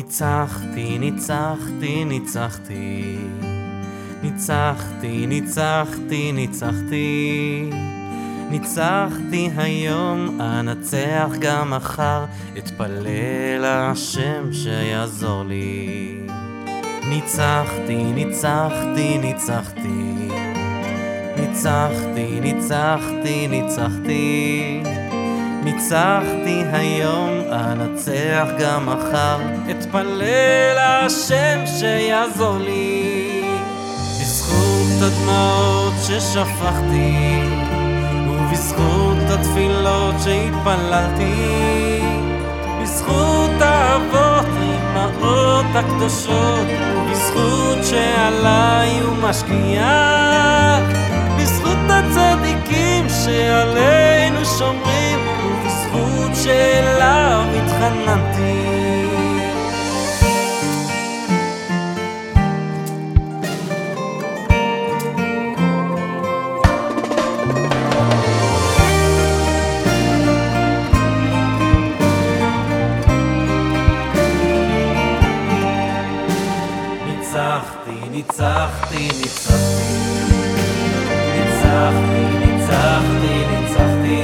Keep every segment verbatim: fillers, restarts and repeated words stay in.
ניצחתי, ניצחתי, ניצחתי, ניצחתי, ניצחתי, ניצחתי, ניצחתי היום, אנצח גם מחר, אתפלל השם שיעזור לי. ניצחתי, ניצחתי, ניצחתי, ניצחתי, ניצחתי, ניצחתי, ניצחתי היום, אנצח גם מחר, אתפלל השם שיעזור לי. בזכות הדמעות ששפכתי ובזכות התפילות שהתפללתי, בזכות האבות האימהות הקדושות ובזכות שעליי הוא משגיח, בזכות הצדיקים שעלינו שומרים ובזכות שאליו התחננתי. ניצחתי, ניצחתי, ניצחתי, ניצחתי, ניצחתי,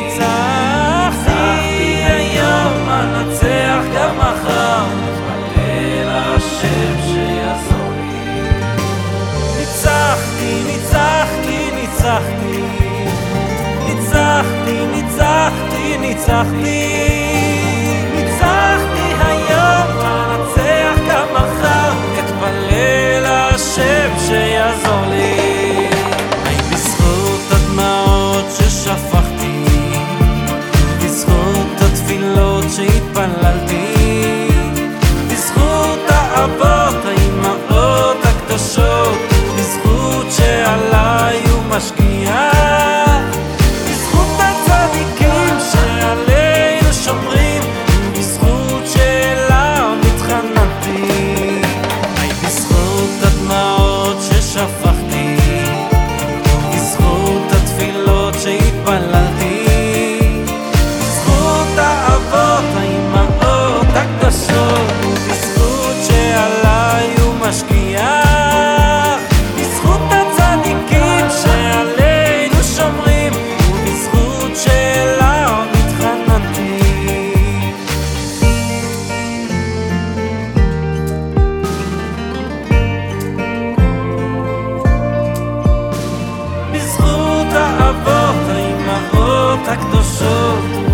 ניצחתי היום, אנצח גם מחר, אתפלל השם שיעזור לי. ניצחתי, ניצחתי, ניצחתי, ניצחתי, ניצחתי, ניצחתי, ניצחתי היום, אנצח גם מחר, אתפלל השם שיעזור לי. היי בזכות הדמעות ששפכתי, בזכות התפילות שהתפללתי, בזכות האבות האימהות הקדושות, בזכות שעליי הוא משגיח, בזכות הצדיקים שעלינו שומרים, בזכות שאליו התחננתי. הדמעות ששפכתי בזכות התפילות שהתפללתי, בזכות האבות האימהות הקדושות ובזכות שעליי הוא משגיח, בזכות הצדיקים שעלינו שומרים ובזכות שאליו התחננתי. בזכות האבות האימהות הקדושות